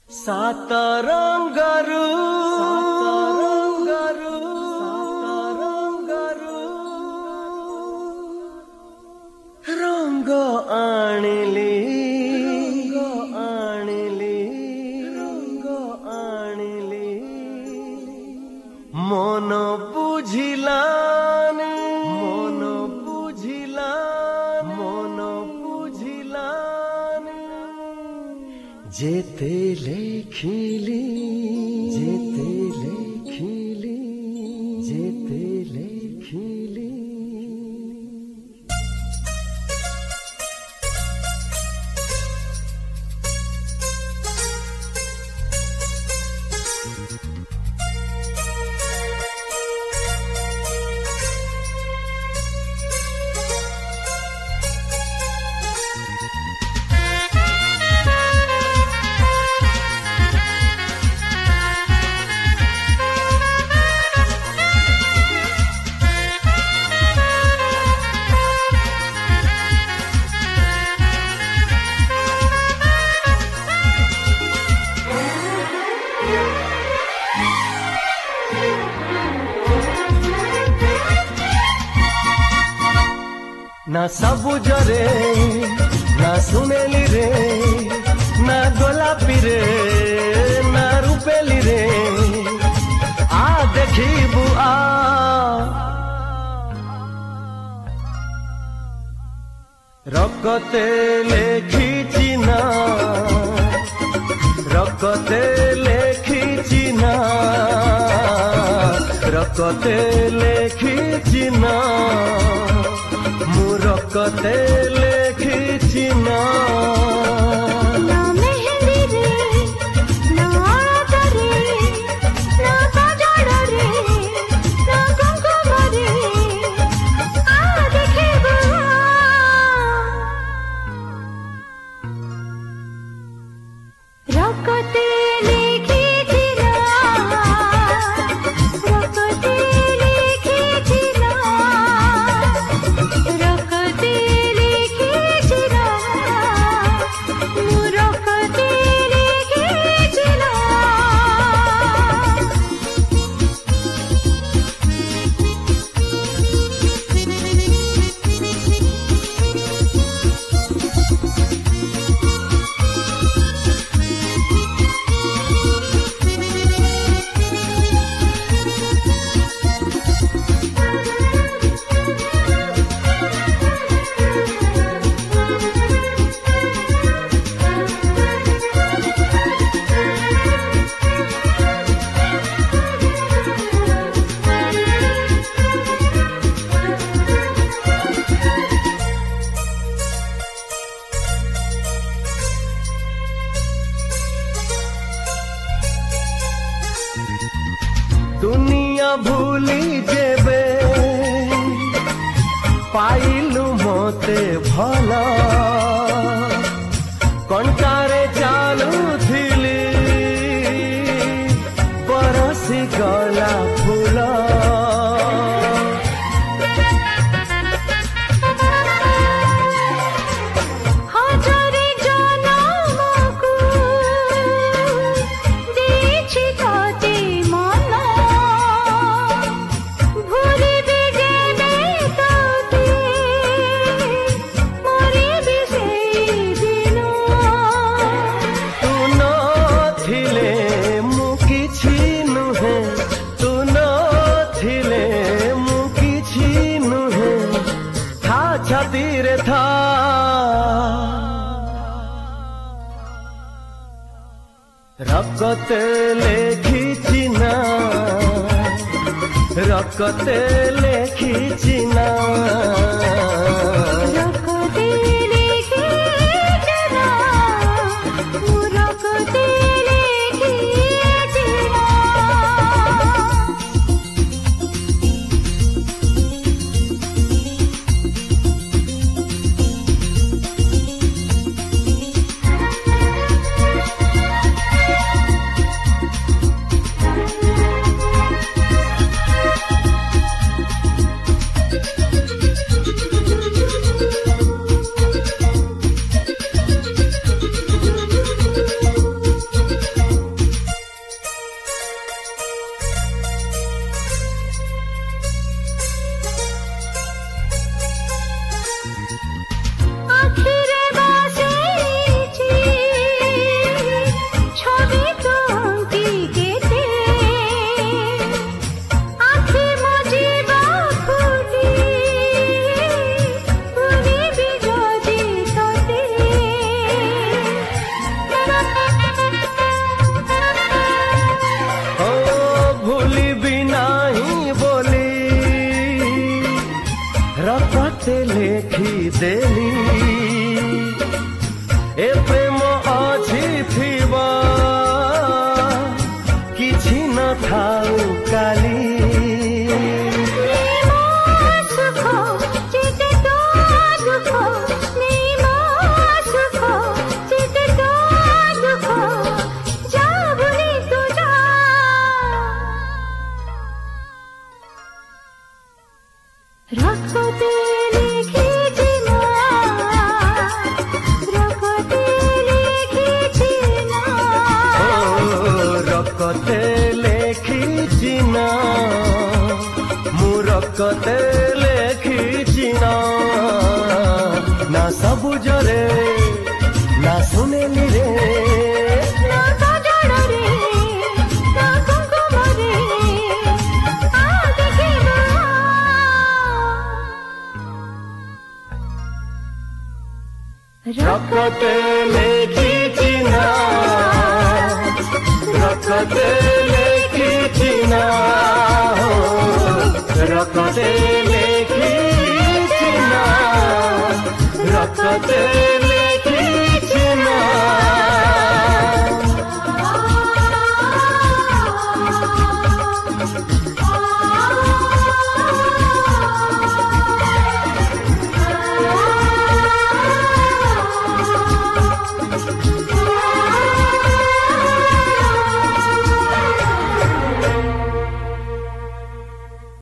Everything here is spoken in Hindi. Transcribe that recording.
सात रंगरू रंग आनिली मन बुझिलानी जेते लेखिली ना सबुज रे ना सुनेली रे ना गोलापी रे ना रूपेली रे आ देखिबू आ रकते लेखिची ना रकते लेखिची ना रकते लेखिची ना दुनिया भूली जेबे पाइलु मोते भला कंटारे चालू थिली बरसी गला फूला छातीरे था रकते लेखिची ना ଥାଉ କାଲି रक्ते लेखिछि ना मु रक्ते लेखिछि ना सबुजरे ना सुनेली रे ना सजड़रे ना कुंकुमरे आ देखिबा रक्ते लेखिछि ना रक्ते लेखिछि ना रक्ते लेखिछि ना रक्ते